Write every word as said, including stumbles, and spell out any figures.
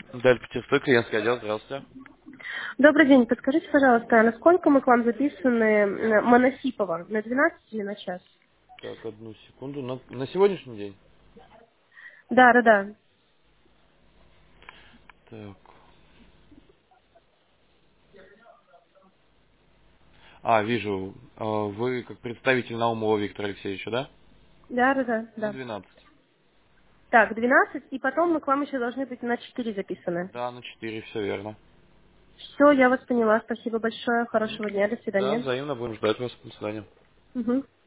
Даль Петербург, клиентский отдел, здравствуйте. Добрый день. Подскажите, пожалуйста, а насколько мы к вам записаны м, Моносипова? На двенадцать или на час? Так, одну секунду. На, на сегодняшний день? Да, да, да. Так. А, вижу. А, Вы как представитель Наумова Виктора Алексеевича, да? Да, да, да, На да. двенадцать. Так, двенадцать, и потом мы к вам еще должны быть на четыре записаны. Да, на четыре, все верно. Все, я вас поняла. Спасибо большое. Мгм. Хорошего дня. До Да, свидания. взаимно будем ждать вас. До свидания. Мгм.